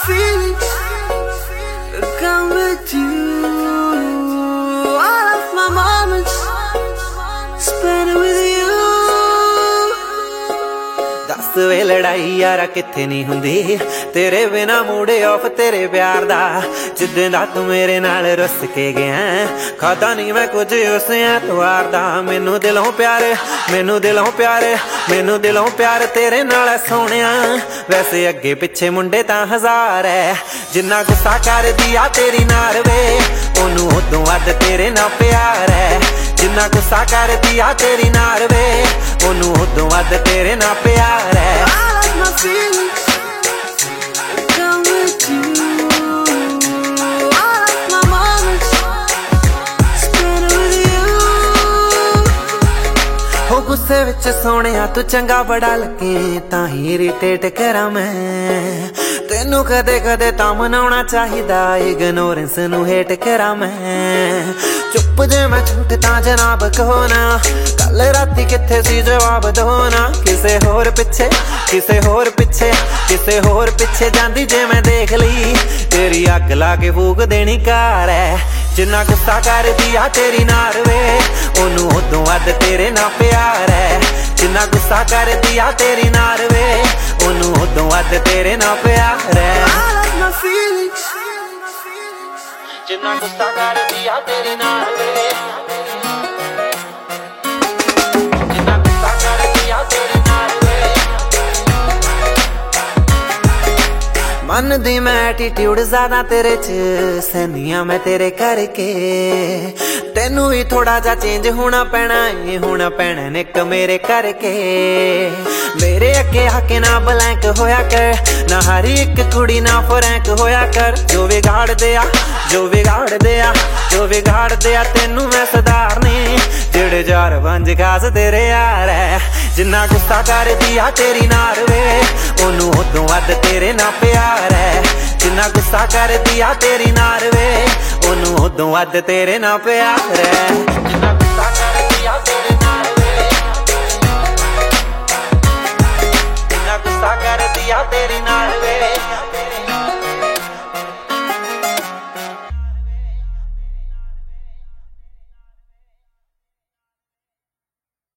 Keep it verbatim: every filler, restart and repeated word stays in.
feelings to come with you. All of my moments spent with you. दस वे लड़ाई यारा किथे नहीं हुंदी तेरे बिना मूडे ऑफ तेरे प्यार दा जिद्दे दा तू मेरे नाल रुस के गया खाता नहीं मैं कुछ उस ऐतवार दा मैनू दिलों प्यार मैनू दिलों प्यार मैनू दिलों प्यार तेरे नाल सोहणिया वैसे अगे पिछे मुंडे तां हजार है जिन्ना गुस्सा कर दिया तेरी नार वे ओनू उदों वध तेरे नाल प्यार है जिन्ना गुस्सा कर दिया तेरी नार वे ओनू उदों वध तेरे नाल प्यार है। All of my feelings come with you. All of my moments spent with you. हो गुस्से विच सोहणिया तू चंगा बड़ा लगे तां ही इरिटेट करा मैं तेनू कदे कदे तां मनाउणा चाहिदा इग्नोरेंस नू हेट करा मैं चुप जे मैं झूठ तां जनाब कहो ना कल राती किथे सी जवाब दो ना किसे होर पिछे किसे होर पिछे किसे होर पिछे जांदी जे मैं देख ली तेरी अग ला के फूक देनी कार है जिन्ना गुस्सा कर दिया तेरी नार वे ओनू उदों वध तेरे नाल प्यार है जिन्ना गुस्सा कर दिया तेरी नार वे ओनू उदों वध तेरे नाल प्यार है। All of my feelings जिन्ना गुस्सा कर दिया तेरी नार वे जिन्ना गुस्सा कर दिया तेरी नार वे मन दी मैं एटीट्यूड ज्यादा तेरे च सहनिया मैं तेरे करके तेनू भी थोड़ा जा चेंज होना पैना है होना पैना निक मेरे करके मेरे अगे आके ना ब्लैंक होया कर ना हर एक कुड़ी ना फ्रैंक होया कर जो बिगाड़ दिया जो बिगाड़ दिया जो बिगाड़ दिया तेनू मैं सुधारने जेड़े चार पंज खास तेरे यार है जिन्ना गुस्सा कर दिया तेरी नार वे ओनू उदों वध तेरे नाल प्यार है जिन्ना गुस्सा कर दिया तेरी नार वे ओनू उदों वध तेरे नाल प्यार है जिन्ना गुस्सा कर दिया तेरे नाल वे जिन्ना गुस्सा कर दिया तेरी नाल वे